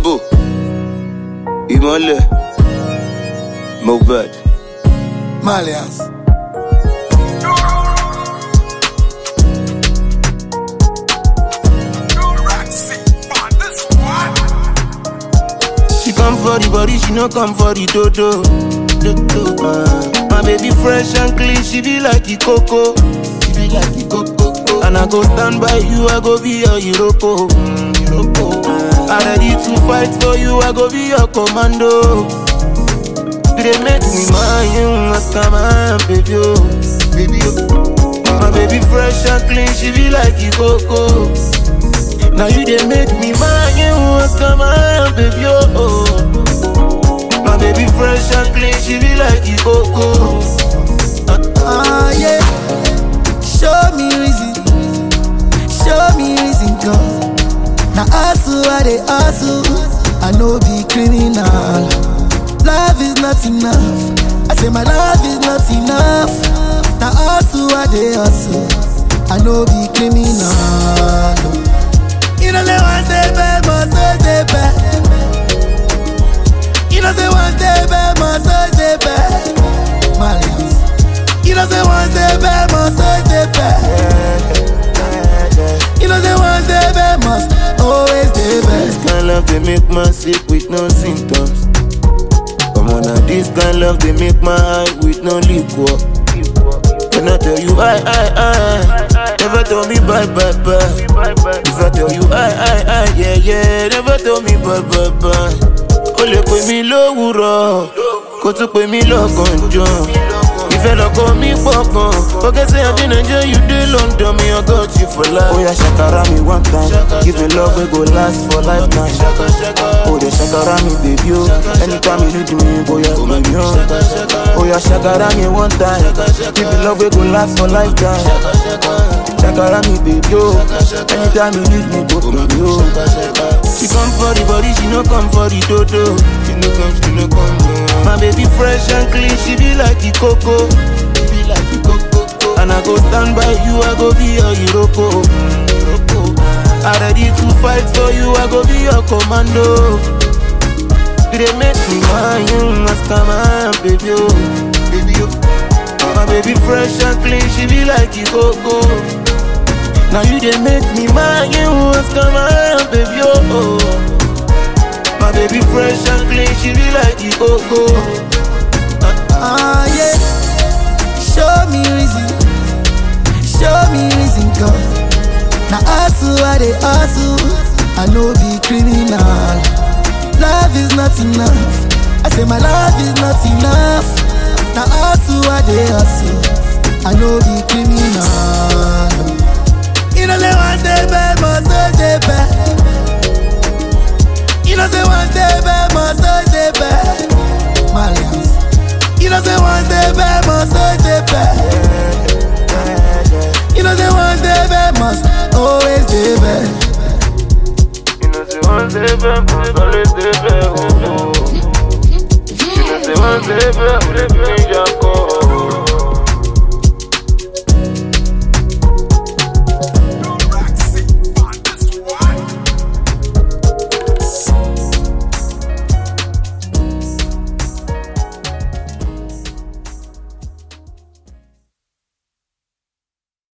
Lambo, Imole, Mobad, Malias. She come for the body, she no come for the dodo. My baby fresh and clean, she be like the coco. And I go stand by you, I go be your Iroko. I ready to fight for you, I go be your commando. They make me mine, ask my baby, baby. My baby fresh and clean, she be like the coco. Now you they make me mine, ask my baby, my baby fresh and clean, she be like the coco. Yeah. Show me reason, God. Now hustle, I dey hustle. I know be criminal. Love is not enough. I say my love is not enough. Now hustle, I dey hustle. I know be criminal. You know say one day bad, must stay bad. You know say one day bad, must stay bad. Malias. You know say one day bad, must stay bad. You know say one day bad, must always stay bad. This kind love they make man sick with no symptoms. Come on now, this kind love they make my eye with no liquor. When I tell you I never tell me bye. If I tell you I yeah, never tell me bye. O lè pè mí lówùrọ̀, kó tún pè mí lọ́gànjọ́. Ìfẹ́ lọ́kọ mi pọ̀ gan. Forget say I dey Nigeria, you dey London, me I got you for life. Oh yeah, shakara me one time, give me love we go last for lifetime. Oh yeah, shakara me baby oh, anytime you need me, go yeah baby oh. Oh yeah, shakara me one time, give me love we go last for lifetime. Shakara me baby oh, anytime you need me, go baby oh. She come for the body, she no come for the dodo. She no come. My baby fresh and clean, she be like the coco. And I go stand by you, I go be your Iroko. I ready to fight for you, I go be your commando. They make me mine, ask my baby, baby. My baby fresh and clean, she be like the coco. Now you they make me mine, ask my baby, my baby fresh and clean, she be like the coco. Yeah. Show me reason, God. Now hustle, I dey hustle. I know be criminal. Love is not enough. I say my love is not enough. Now hustle, I dey hustle. I know be criminal. You know say one day bad, must stay bad. You know say one day bad, must stay bad. Malias. You know say one day bad, must stay bad. You know say one day bad, must always stay bad. You know say one day bad, must always stay bad. You know say one day bad,